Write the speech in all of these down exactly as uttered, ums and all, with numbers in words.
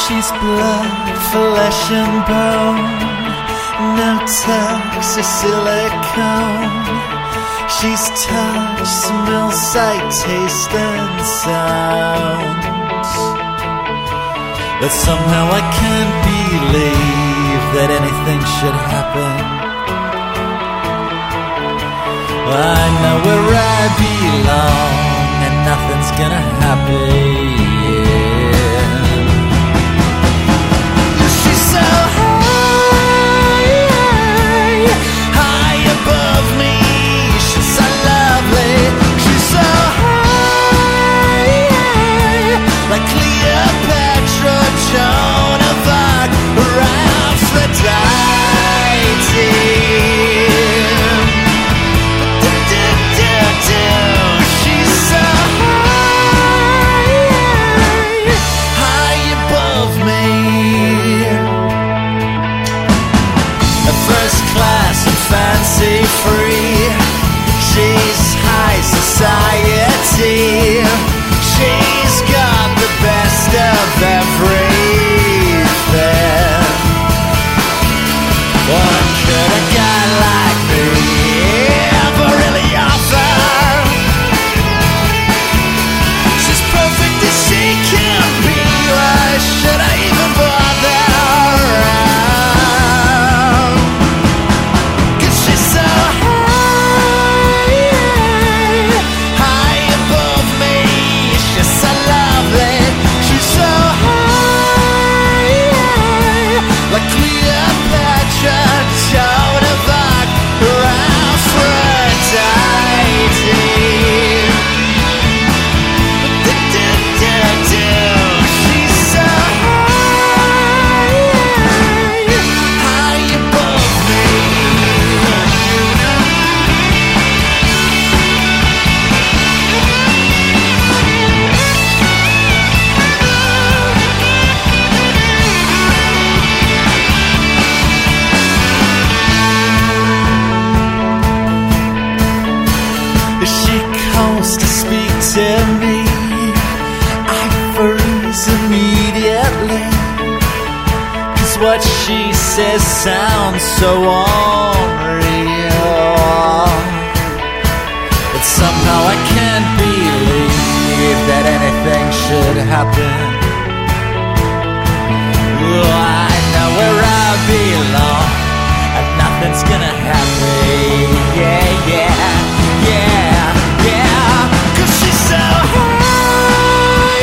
She's blood, flesh and bone, no tucks or silicone. She's touch, smell, sight, taste and sound. But somehow I can't believe that anything should happen. I know where I belong and nothing's gonna happen. She's so high, high above me. She's so lovely. She's so high, like Cleopatra, Joan of Arc, or Aphrodite. She's so high, high above me. A first class and fancy free. She's high society. She's got the best of everything. What could a guy like me ever really offer? She's perfect as she can be. Why should I even bother? 'Cause she's so high, high above me. She's so lovely. She's so high, like Cleopatra, Joan of Arc, or Aphrodite. She's so high, high above me. She calls to speak to me. I freeze immediately, 'cause what she says sounds so unreal. But somehow I can't believe that anything should happen. Oh, I know where I belong and nothing's gonna happen. Yeah, yeah, yeah, yeah. 'Cause she's so high,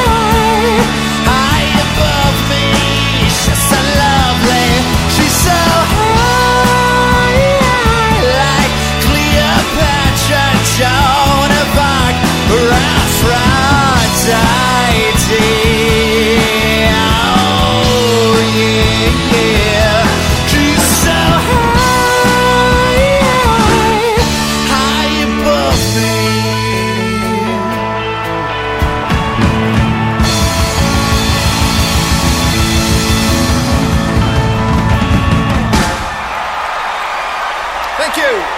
high above me. She's so lovely. She's so high, like Cleopatra, Joan of Arc, or Aphrodite. Oh, yeah, yeah. She's so high, high above me. Thank you.